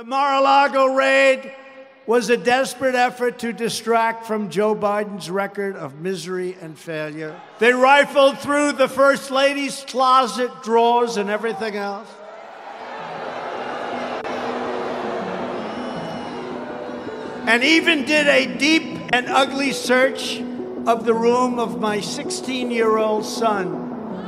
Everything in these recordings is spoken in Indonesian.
The Mar-a-Lago raid was a desperate effort to distract from Joe Biden's record of misery and failure. They rifled through the First Lady's closet drawers and everything else. And even did a deep and ugly search of the room of my 16-year-old son.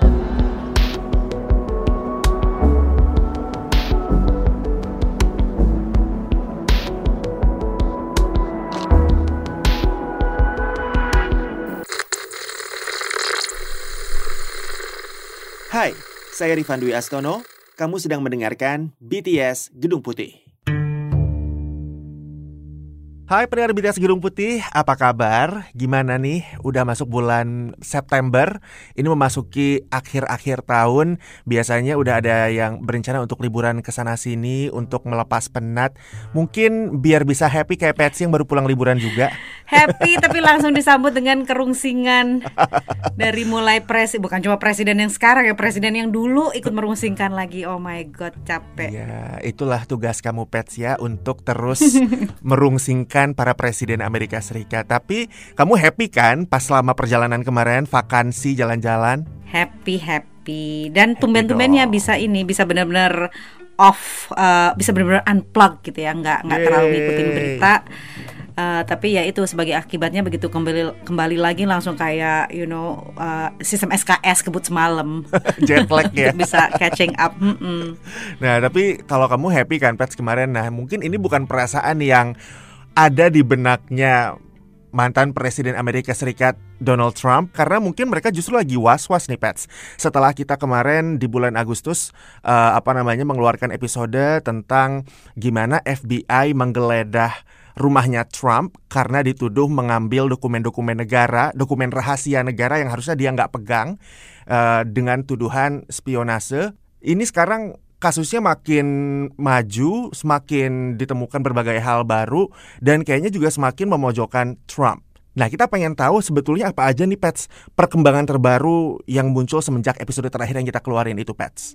Hai, saya Rifan Dwi Astono. Kamu sedang mendengarkan BTS Gedung Putih. Hai pendengar BTS Gedung Putih, apa kabar? Gimana nih? Udah masuk bulan September, ini memasuki akhir-akhir tahun. Biasanya udah ada yang berencana untuk liburan ke sana sini untuk melepas penat. Mungkin biar bisa happy kayak Patsy yang baru pulang liburan juga. Happy tapi langsung disambut dengan kerungsingan. Dari mulai bukan cuma presiden yang sekarang ya, presiden yang dulu ikut merungsingkan lagi. Oh my god, capek. Ya, itulah tugas kamu Patsy ya, untuk terus merungsingkan para presiden Amerika Serikat. Tapi kamu happy kan pas selama perjalanan kemarin, vakansi, jalan-jalan? Happy. Dan tumben-tumbennya bisa benar-benar off, bisa benar-benar unplug gitu ya, nggak terlalu ngikutin berita. Tapi ya itu sebagai akibatnya begitu kembali lagi langsung kayak sistem SKS kebut semalam. Jet lag ya. Bisa catching up. Nah tapi kalau kamu happy kan Pets kemarin, nah mungkin ini bukan perasaan yang ada di benaknya mantan Presiden Amerika Serikat Donald Trump, karena mungkin mereka justru lagi was-was nih Pets. Setelah kita kemarin di bulan Agustus mengeluarkan episode tentang gimana FBI menggeledah rumahnya Trump karena dituduh mengambil dokumen-dokumen negara, dokumen rahasia negara yang harusnya dia nggak pegang, dengan tuduhan spionase. Ini sekarang kasusnya makin maju, semakin ditemukan berbagai hal baru, dan kayaknya juga semakin memojokkan Trump. Nah, kita pengen tahu sebetulnya apa aja nih Pets perkembangan terbaru yang muncul semenjak episode terakhir yang kita keluarin itu Pets.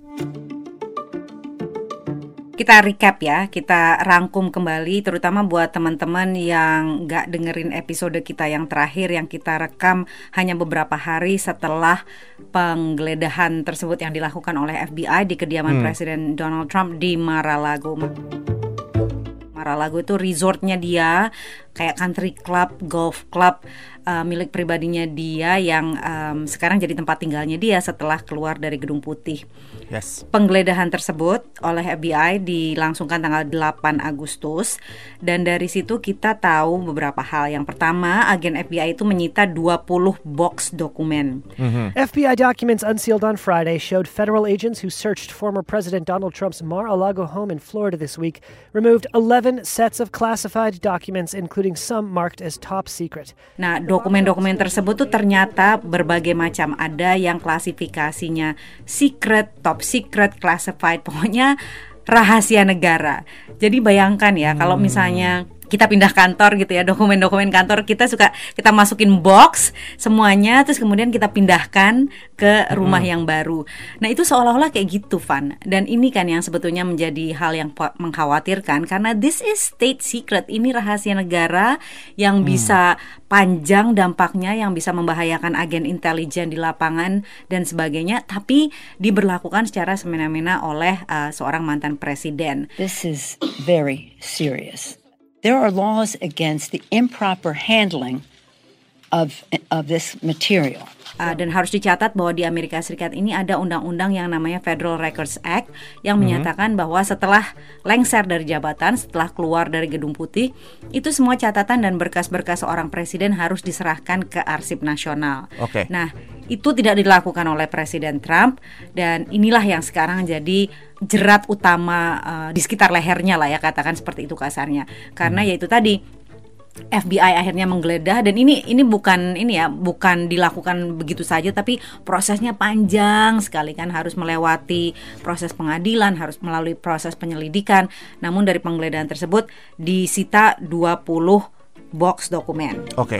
Kita recap ya, kita rangkum kembali terutama buat teman-teman yang gak dengerin episode kita yang terakhir yang kita rekam hanya beberapa hari setelah penggeledahan tersebut yang dilakukan oleh FBI di kediaman Presiden Donald Trump di Mar-a-Lago. Mar-a-Lago itu resortnya dia, kayak country club, golf club, milik pribadinya dia yang sekarang jadi tempat tinggalnya dia setelah keluar dari Gedung Putih. Yes. Penggeledahan tersebut oleh FBI dilangsungkan tanggal 8 Agustus dan dari situ kita tahu beberapa hal. Yang pertama, agen FBI itu menyita 20 box dokumen. FBI documents unsealed on Friday showed federal agents who searched former President Donald Trump's Mar-a-Lago home in Florida this week removed 11 sets of classified documents, including some marked as top secret. Nah, dokumen-dokumen tersebut tuh ternyata berbagai macam. Ada yang klasifikasinya secret, top secret, classified, pokoknya rahasia negara. Jadi bayangkan ya, kalau misalnya kita pindah kantor gitu ya, dokumen-dokumen kantor kita masukin box semuanya, terus kemudian kita pindahkan ke rumah yang baru. Nah itu seolah-olah kayak gitu Van. Dan ini kan yang sebetulnya menjadi hal yang mengkhawatirkan, karena this is state secret. Ini rahasia negara yang bisa panjang dampaknya, yang bisa membahayakan agen intelijen di lapangan dan sebagainya, tapi diberlakukan secara semena-mena oleh seorang mantan presiden. This is very serious. There are laws against the improper handling of this material. Dan harus dicatat bahwa di Amerika Serikat ini ada undang-undang yang namanya Federal Records Act yang menyatakan bahwa setelah lengser dari jabatan, setelah keluar dari Gedung Putih, itu semua catatan dan berkas-berkas seorang presiden harus diserahkan ke Arsip Nasional. Okay. Nah, itu tidak dilakukan oleh Presiden Trump dan inilah yang sekarang jadi jerat utama di sekitar lehernya lah ya, katakan seperti itu kasarnya. Karena yaitu tadi FBI akhirnya menggeledah dan ini bukan dilakukan begitu saja, tapi prosesnya panjang sekali kan, harus melewati proses pengadilan, harus melalui proses penyelidikan. Namun dari penggeledahan tersebut disita 20 box dokumen. Oke.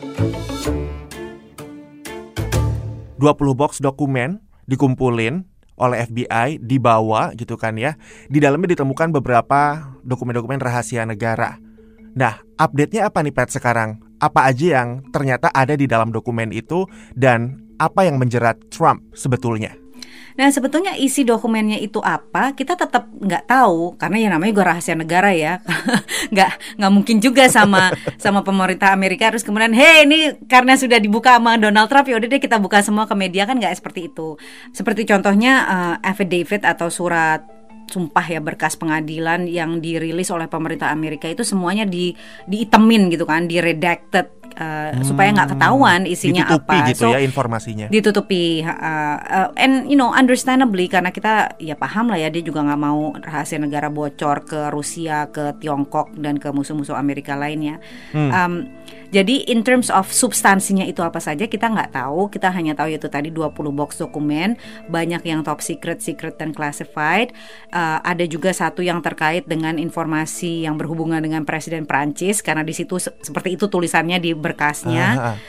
20 box dokumen dikumpulin oleh FBI dibawa gitu kan ya. Di dalamnya ditemukan beberapa dokumen-dokumen rahasia negara. Nah, update-nya apa nih Pat sekarang? Apa aja yang ternyata ada di dalam dokumen itu dan apa yang menjerat Trump sebetulnya? Nah, sebetulnya isi dokumennya itu apa, kita tetap nggak tahu karena yang namanya juga rahasia negara ya. nggak mungkin juga sama pemerintah Amerika harus kemudian, hey ini karena sudah dibuka sama Donald Trump, ya udah deh kita buka semua ke media, kan nggak seperti itu. Seperti contohnya affidavit atau surat sumpah ya, berkas pengadilan yang dirilis oleh pemerintah Amerika itu semuanya diitemin gitu kan, di-redacted supaya nggak ketahuan isinya ditutupi apa. gitu ya informasinya. Ditutupi, and understandably karena kita ya paham lah ya, dia juga nggak mau rahasia negara bocor ke Rusia, ke Tiongkok dan ke musuh-musuh Amerika lainnya. Jadi in terms of substansinya itu apa saja kita nggak tahu, kita hanya tahu itu tadi 20 box dokumen, banyak yang top secret dan classified. Ada juga satu yang terkait dengan informasi yang berhubungan dengan Presiden Prancis karena di situ seperti itu tulisannya di berkasnya.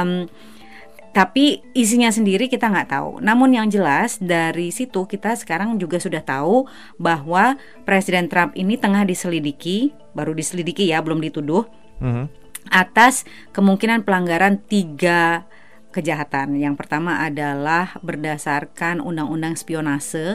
Tapi isinya sendiri kita nggak tahu. Namun yang jelas dari situ kita sekarang juga sudah tahu bahwa Presiden Trump ini tengah diselidiki, baru diselidiki ya, belum dituduh, atas kemungkinan pelanggaran 3 kejahatan. Yang pertama adalah berdasarkan undang-undang spionase,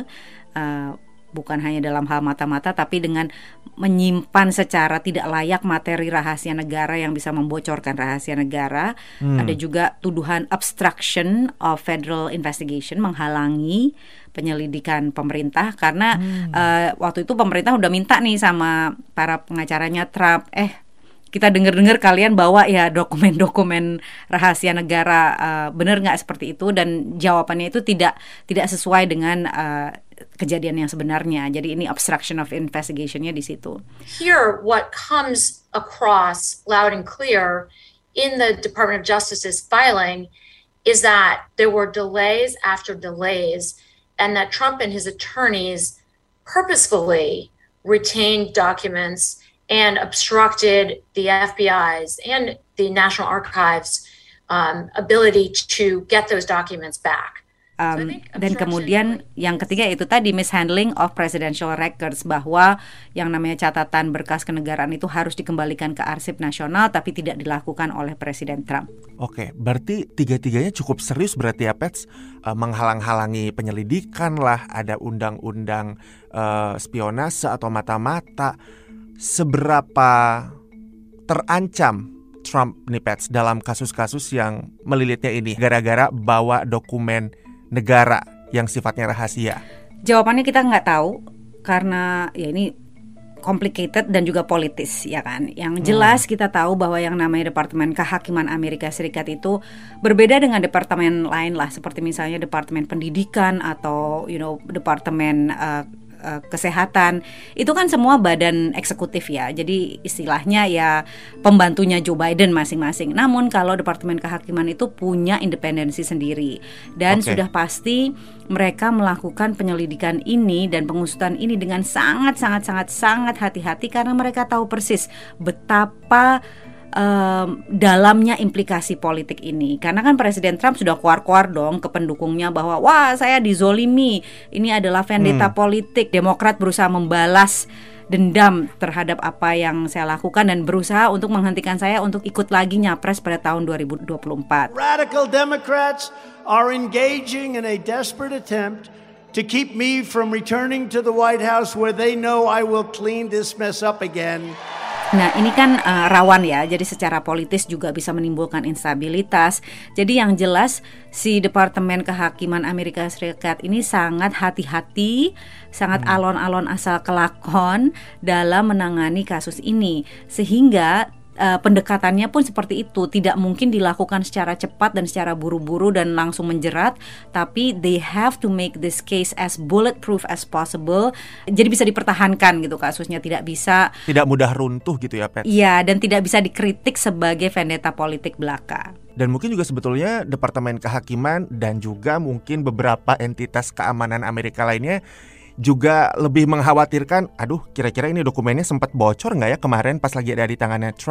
bukan hanya dalam hal mata-mata tapi dengan menyimpan secara tidak layak materi rahasia negara yang bisa membocorkan rahasia negara. Ada juga tuduhan obstruction of federal investigation, menghalangi penyelidikan pemerintah karena waktu itu pemerintah udah minta nih sama para pengacaranya Trump, kita dengar-dengar kalian bawa ya dokumen-dokumen rahasia negara, benar nggak seperti itu? Dan jawabannya itu tidak sesuai dengan kejadian yang sebenarnya. Jadi ini obstruction of investigation-nya di situ. Here, what comes across loud and clear in the Department of Justice's filing is that there were delays after delays, and that Trump and his attorneys purposefully retained documents and obstructed the FBI's and the National Archives' ability to get those documents back. Dan kemudian yang ketiga itu tadi mishandling of presidential records, bahwa yang namanya catatan berkas kenegaraan itu harus dikembalikan ke arsip nasional tapi tidak dilakukan oleh Presiden Trump. Oke, berarti tiga-tiganya cukup serius berarti ya Pets, menghalang-halangi penyelidikan lah, ada undang-undang spionase atau mata-mata. Seberapa terancam Trump nih Pets dalam kasus-kasus yang melilitnya ini gara-gara bawa dokumen negara yang sifatnya rahasia? Jawabannya kita nggak tahu karena ya ini complicated dan juga politis ya kan. Yang jelas kita tahu bahwa yang namanya Departemen Kehakiman Amerika Serikat itu berbeda dengan departemen lain lah, seperti misalnya Departemen Pendidikan atau Departemen Kesehatan. Itu kan semua badan eksekutif ya. Jadi istilahnya ya pembantunya Joe Biden masing-masing. Namun kalau Departemen Kehakiman itu punya independensi sendiri. Dan sudah pasti mereka melakukan penyelidikan ini dan pengusutan ini dengan sangat hati-hati karena mereka tahu persis betapa dalamnya implikasi politik ini. Karena kan Presiden Trump sudah keluar-keluar dong ke pendukungnya bahwa wah saya dizolimi, ini adalah vendetta politik, Demokrat berusaha membalas dendam terhadap apa yang saya lakukan dan berusaha untuk menghentikan saya untuk ikut lagi nyapres pada tahun 2024. Radical Democrats are engaging in a desperate attempt to keep me from returning to the White House where they know I will clean this mess up again. Nah ini kan rawan ya, jadi secara politis juga bisa menimbulkan instabilitas. Jadi yang jelas si Departemen Kehakiman Amerika Serikat ini sangat hati-hati, sangat alon-alon asal kelakon dalam menangani kasus ini. Sehingga pendekatannya pun seperti itu, tidak mungkin dilakukan secara cepat dan secara buru-buru dan langsung menjerat, tapi they have to make this case as bulletproof as possible. Jadi bisa dipertahankan gitu kasusnya, tidak mudah runtuh gitu ya Pet. Iya, dan tidak bisa dikritik sebagai vendetta politik belaka. Dan mungkin juga sebetulnya Departemen Kehakiman dan juga mungkin beberapa entitas keamanan Amerika lainnya juga lebih mengkhawatirkan, aduh kira-kira ini dokumennya sempat bocor nggak ya kemarin pas lagi ada di tangannya Trump.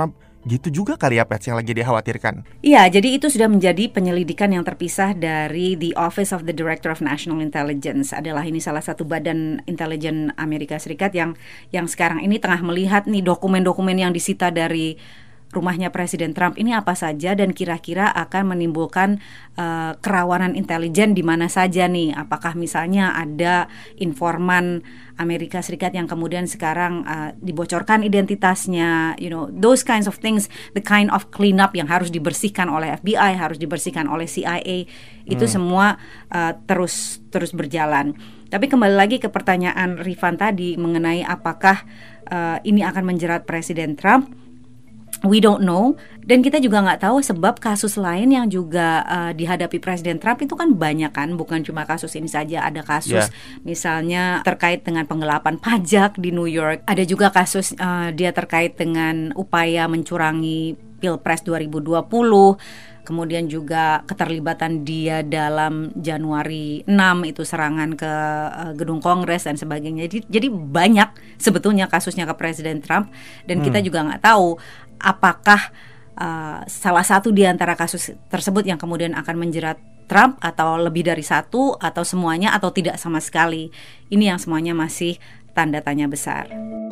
Gitu juga kali ya, Pets, yang lagi dikhawatirkan. Iya, jadi itu sudah menjadi penyelidikan yang terpisah dari The Office of the Director of National Intelligence. Adalah ini salah satu badan intelijen Amerika Serikat yang sekarang ini tengah melihat nih dokumen-dokumen yang disita dari rumahnya Presiden Trump ini apa saja dan kira-kira akan menimbulkan kerawanan intelijen di mana saja nih. Apakah misalnya ada informan Amerika Serikat yang kemudian sekarang dibocorkan identitasnya, those kinds of things, the kind of cleanup yang harus dibersihkan oleh FBI, harus dibersihkan oleh CIA, itu semua terus berjalan. Tapi kembali lagi ke pertanyaan Rifan tadi mengenai apakah ini akan menjerat Presiden Trump. We don't know, dan kita juga nggak tahu sebab kasus lain yang juga dihadapi Presiden Trump itu kan banyak kan, bukan cuma kasus ini saja. Ada kasus misalnya terkait dengan penggelapan pajak di New York. Ada juga kasus dia terkait dengan upaya mencurangi Pilpres 2020. Kemudian juga keterlibatan dia dalam Januari 6 itu serangan ke gedung Kongres dan sebagainya. Jadi banyak sebetulnya kasusnya ke Presiden Trump, dan kita juga nggak tahu apakah salah satu di antara kasus tersebut yang kemudian akan menjerat Trump, atau lebih dari satu, atau semuanya, atau tidak sama sekali. Ini yang semuanya masih tanda tanya besar.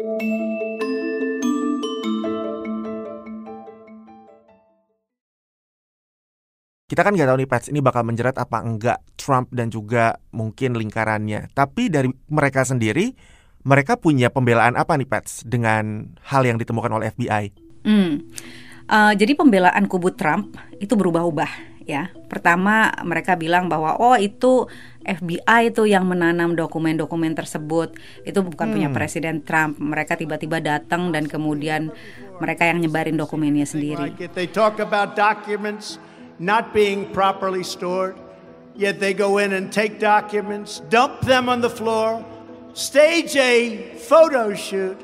Kita kan nggak tahu nih, Pets, ini bakal menjerat apa enggak Trump dan juga mungkin lingkarannya. Tapi dari mereka sendiri, mereka punya pembelaan apa nih, Pets, dengan hal yang ditemukan oleh FBI? Jadi pembelaan kubu Trump itu berubah-ubah ya. Pertama mereka bilang bahwa itu FBI itu yang menanam dokumen-dokumen tersebut. Itu bukan punya Presiden Trump. Mereka tiba-tiba datang dan kemudian mereka yang nyebarin dokumennya sendiri. They talk about documents not being properly stored, yet they go in and take documents, dump them on the floor, stage a photo shoot,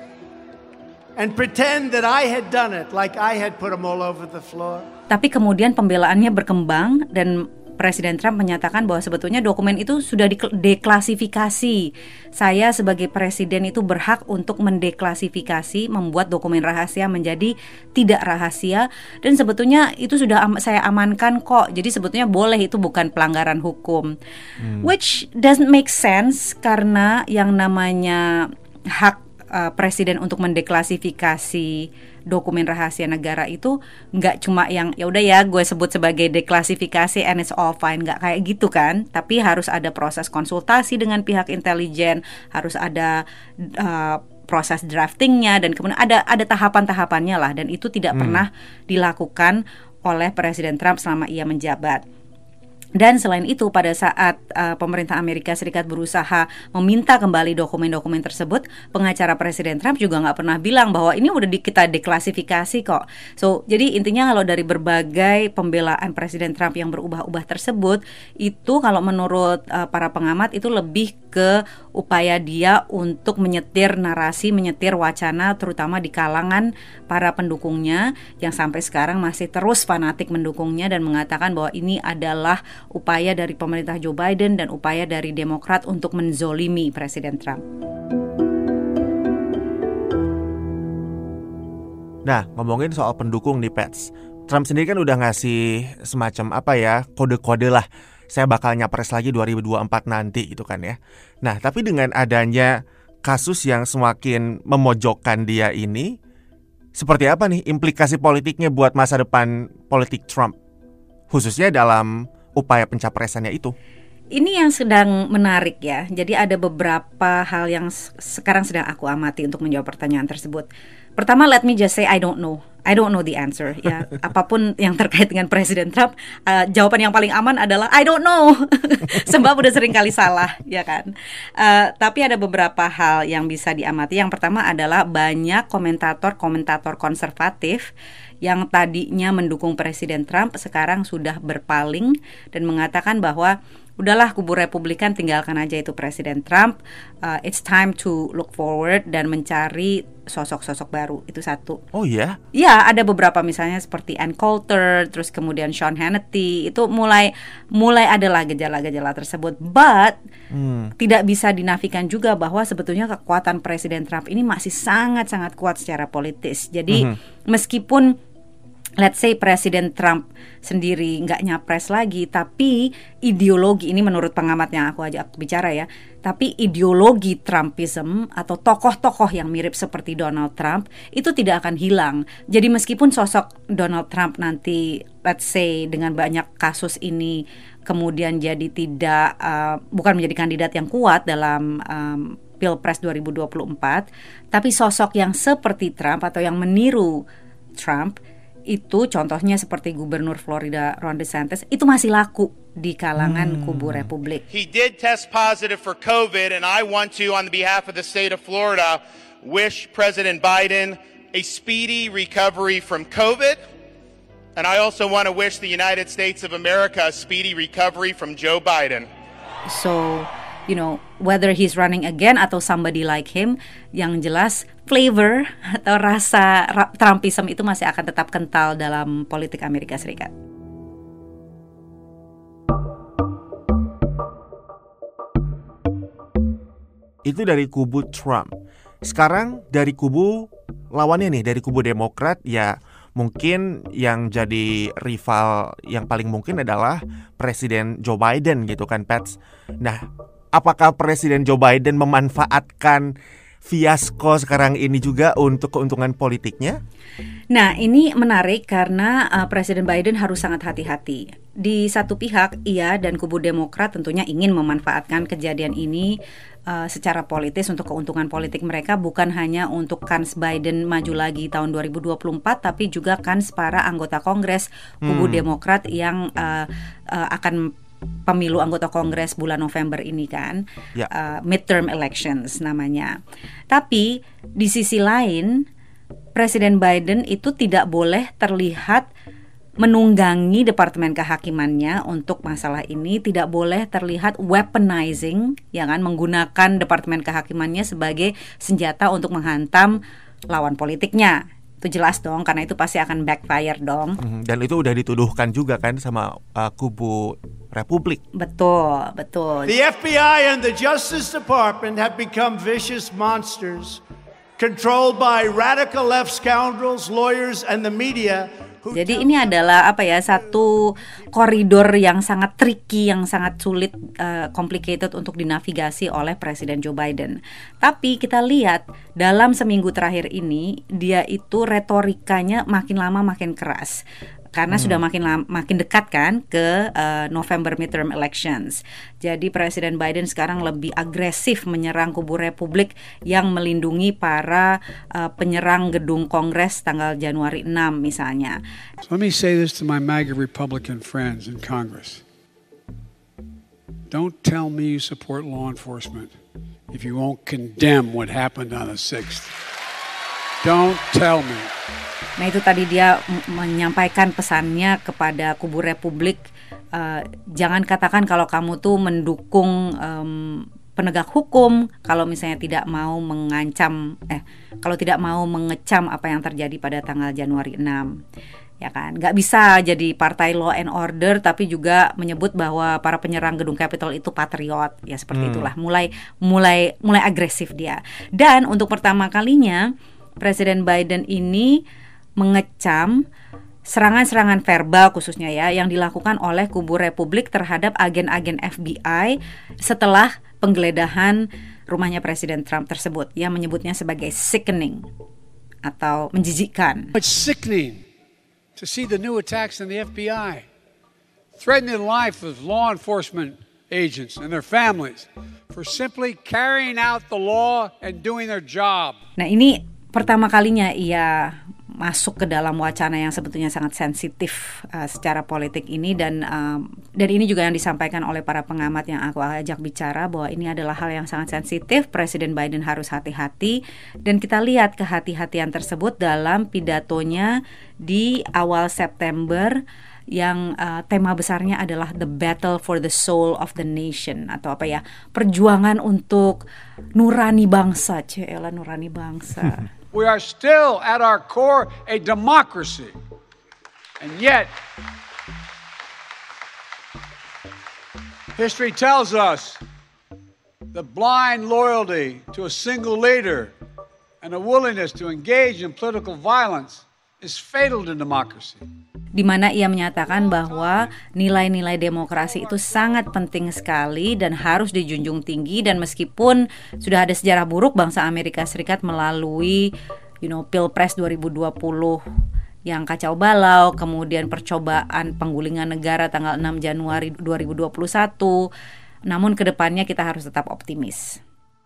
and pretend that I had done it, like I had put them all over the floor. Tapi kemudian pembelaannya berkembang dan Presiden Trump menyatakan bahwa sebetulnya dokumen itu sudah deklasifikasi. Saya sebagai presiden itu berhak untuk mendeklasifikasi, membuat dokumen rahasia menjadi tidak rahasia, dan sebetulnya itu sudah saya amankan kok. Jadi sebetulnya boleh, itu bukan pelanggaran hukum. Which doesn't make sense, karena yang namanya hak presiden untuk mendeklasifikasi dokumen rahasia negara itu nggak cuma yang ya udah ya gue sebut sebagai deklasifikasi and it's all fine, nggak kayak gitu kan. Tapi harus ada proses konsultasi dengan pihak intelijen, harus ada proses draftingnya, dan kemudian ada tahapan-tahapannya lah, dan itu tidak pernah dilakukan oleh Presiden Trump selama ia menjabat. Dan selain itu, pada saat pemerintah Amerika Serikat berusaha meminta kembali dokumen-dokumen tersebut, pengacara Presiden Trump juga nggak pernah bilang bahwa ini udah kita deklasifikasi kok. So, jadi intinya kalau dari berbagai pembelaan Presiden Trump yang berubah-ubah tersebut, itu kalau menurut para pengamat itu lebih ke upaya dia untuk menyetir narasi, menyetir wacana, terutama di kalangan para pendukungnya yang sampai sekarang masih terus fanatik mendukungnya dan mengatakan bahwa ini adalah upaya dari pemerintah Joe Biden dan upaya dari Demokrat untuk menzolimi Presiden Trump. Nah, ngomongin soal pendukung nih, Pets, Trump sendiri kan udah ngasih semacam kode-kode lah, saya bakal nyapres lagi 2024 nanti gitu kan ya. Nah, tapi dengan adanya kasus yang semakin memojokkan dia ini, seperti apa nih implikasi politiknya buat masa depan politik Trump, khususnya dalam upaya pencapresannya itu? Ini yang sedang menarik ya. Jadi ada beberapa hal yang sekarang sedang aku amati untuk menjawab pertanyaan tersebut. Pertama, let me just say I don't know the answer ya. Apapun yang terkait dengan Presiden Trump, jawaban yang paling aman adalah I don't know. Sebab udah sering kali salah, ya kan. Tapi ada beberapa hal yang bisa diamati. Yang pertama adalah banyak komentator konservatif yang tadinya mendukung Presiden Trump sekarang sudah berpaling dan mengatakan bahwa udahlah, kubu Republikan tinggalkan aja itu Presiden Trump. It's time to look forward dan mencari sosok-sosok baru. Itu satu. Oh iya? Ya, ada beberapa misalnya seperti Ann Coulter, terus kemudian Sean Hannity. Itu mulai adalah gejala-gejala tersebut. But tidak bisa dinafikan juga bahwa sebetulnya kekuatan Presiden Trump ini masih sangat-sangat kuat secara politis. Jadi meskipun let's say Presiden Trump sendiri nggak nyapres lagi, tapi ideologi ini menurut pengamat yang aku ajak bicara ya, tapi ideologi Trumpism atau tokoh-tokoh yang mirip seperti Donald Trump itu tidak akan hilang. Jadi meskipun sosok Donald Trump nanti let's say dengan banyak kasus ini kemudian jadi bukan menjadi kandidat yang kuat dalam Pilpres 2024, tapi sosok yang seperti Trump atau yang meniru Trump itu contohnya seperti Gubernur Florida Ron DeSantis itu masih laku di kalangan kubu Republik. He did test positive for COVID, and I want to, on the behalf of the state of Florida, wish President Biden a speedy recovery from COVID. And I also want to wish the United States of America a speedy recovery from Joe Biden. So, whether he's running again atau somebody like him, yang jelas flavor atau rasa Trumpism itu masih akan tetap kental dalam politik Amerika Serikat. Itu dari kubu Trump. Sekarang dari kubu lawannya nih, dari kubu Demokrat, ya mungkin yang jadi rival yang paling mungkin adalah Presiden Joe Biden gitu kan, Pats. Nah, apakah Presiden Joe Biden memanfaatkan fiasko sekarang ini juga untuk keuntungan politiknya? Nah, ini menarik karena Presiden Biden harus sangat hati-hati. Di satu pihak, ia dan kubu Demokrat tentunya ingin memanfaatkan kejadian ini secara politis untuk keuntungan politik mereka, bukan hanya untuk kans Biden maju lagi tahun 2024, tapi juga kans para anggota Kongres kubu Demokrat yang akan pemilu anggota Kongres bulan November ini kan, midterm elections namanya. Tapi di sisi lain, Presiden Biden itu tidak boleh terlihat menunggangi Departemen Kehakimannya untuk masalah ini, tidak boleh terlihat weaponizing, ya kan, menggunakan Departemen Kehakimannya sebagai senjata untuk menghantam lawan politiknya. Itu jelas dong, karena itu pasti akan backfire dong. Dan itu udah dituduhkan juga kan sama kubu Republik. Betul, betul. The FBI and the Justice Department have become vicious monsters, controlled by radical left scoundrels, lawyers, and the media. Jadi ini adalah satu koridor yang sangat tricky, yang sangat sulit, complicated untuk dinavigasi oleh Presiden Joe Biden. Tapi kita lihat dalam seminggu terakhir ini dia itu retorikanya makin lama makin keras. Karena sudah makin dekat kan ke November midterm elections. Jadi Presiden Biden sekarang lebih agresif menyerang kubu Republik yang melindungi para penyerang gedung Kongres tanggal Januari 6 misalnya. So let me say this to my MAGA Republican friends in Congress. Don't tell me you support law enforcement if you won't condemn what happened on the 6th. Don't tell me. Nah, itu tadi dia menyampaikan pesannya kepada kubu Republik, jangan katakan kalau kamu tuh mendukung penegak hukum kalau misalnya tidak mau kalau tidak mau mengecam apa yang terjadi pada tanggal Januari 6. Ya kan, nggak bisa jadi partai law and order tapi juga menyebut bahwa para penyerang gedung Capitol itu patriot. Ya seperti itulah, mulai agresif dia. Dan untuk pertama kalinya Presiden Biden ini mengecam serangan-serangan verbal khususnya yang dilakukan oleh kubu Republik terhadap agen-agen FBI setelah penggeledahan rumahnya Presiden Trump tersebut. Yang menyebutnya sebagai sickening atau menjijikkan. It's sickening to see the new attacks in the FBI, threatening the life of law enforcement agents and their families for simply carrying out the law and doing their job. Nah, ini pertama kalinya ia masuk ke dalam wacana yang sebetulnya sangat sensitif secara politik ini, dan ini juga yang disampaikan oleh para pengamat yang aku ajak bicara bahwa ini adalah hal yang sangat sensitif. Presiden Biden harus hati-hati, dan kita lihat kehati-hatian tersebut dalam pidatonya di awal September yang tema besarnya adalah The Battle for the Soul of the Nation, atau apa ya, perjuangan untuk nurani bangsa. Cielah, nurani bangsa. We are still at our core a democracy. And yet, history tells us the blind loyalty to a single leader and a willingness to engage in political violence is fatal to democracy. Di mana ia menyatakan bahwa nilai-nilai demokrasi itu sangat penting sekali dan harus dijunjung tinggi, dan meskipun sudah ada sejarah buruk bangsa Amerika Serikat melalui Pilpres 2020 yang kacau balau, kemudian percobaan penggulingan negara tanggal 6 Januari 2021, namun kedepannya kita harus tetap optimis.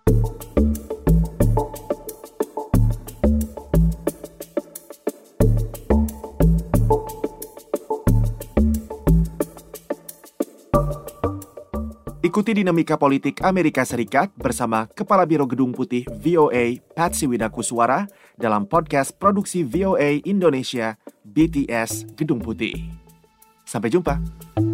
Ikuti dinamika politik Amerika Serikat bersama Kepala Biro Gedung Putih VOA, Patsy Widakuswara, dalam podcast produksi VOA Indonesia, BTS Gedung Putih. Sampai jumpa.